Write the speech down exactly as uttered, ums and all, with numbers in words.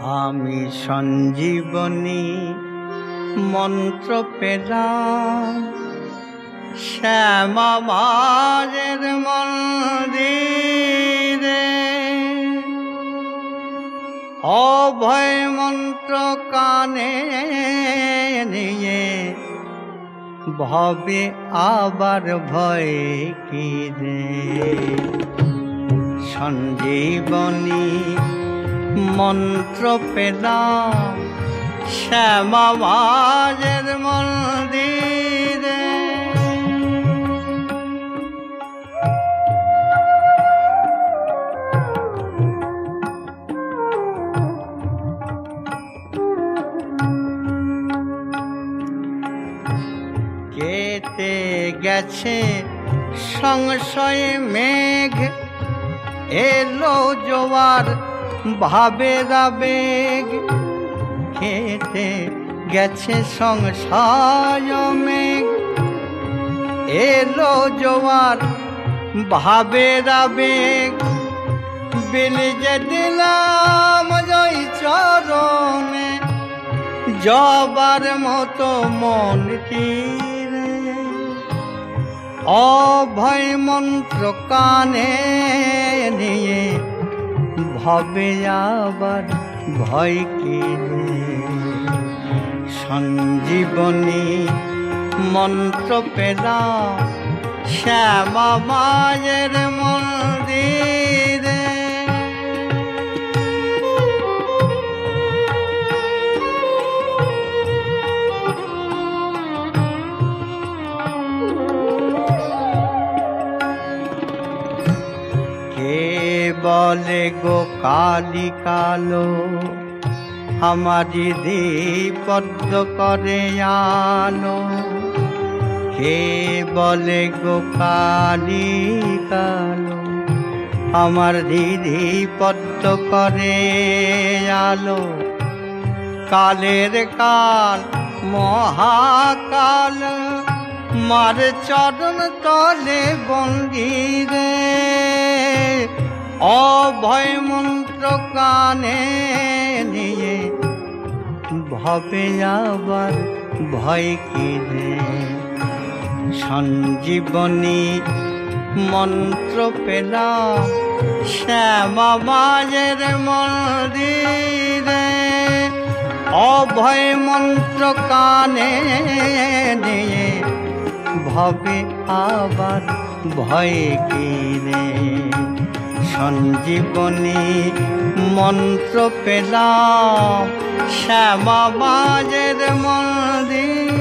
আমি সঞ্জীবনী মন্ত্র পেলাম শ্যামা মায়ের মন্দিরে। অভয় মন্ত্র কানে নিয়ে ভবে আবার ভয় কি রে। সঞ্জীবনী মন্ত্র পেলাম শ্যামা মায়ের মন্দিরে। কেটে গেছে সংশয় মেঘ, এলো জোয়ার ভাবের আবেগ। কেটে গেছে সংশয় মেঘ, এলো জোয়ার ভাবের আবেগ। বিলিয়ে দিলাম জয় চরণে জবার মতো মন তীরে। অভয় মন্ত্র কানে নিয়ে ভবে আবার ভয় কি রে। সঞ্জীবনী মন্ত্র পেলাম শ্যামা মায়ের মন্দিরে। বলে গো কালী কালো আমারি দ্বিপদ্য করে আলো। কে বলে গো কালী কালো আমার দ্বিপদ্য করে আলো। কালের কাল মহাকাল মার চরণ তলে বন্দিরে। অভয় মন্ত্র কানে নিয়ে ভবে আবার ভয় কি রে। সঞ্জীবনী মন্ত্র পেলাম শ্যামা মায়ের মন্দিরে। অভয় মন্ত্র কানে নিয়ে ভবে আবার ভয় কি রে। সঞ্জীবনী মন্ত্র পেলাম শ্যামা মায়ের মন্দিরে।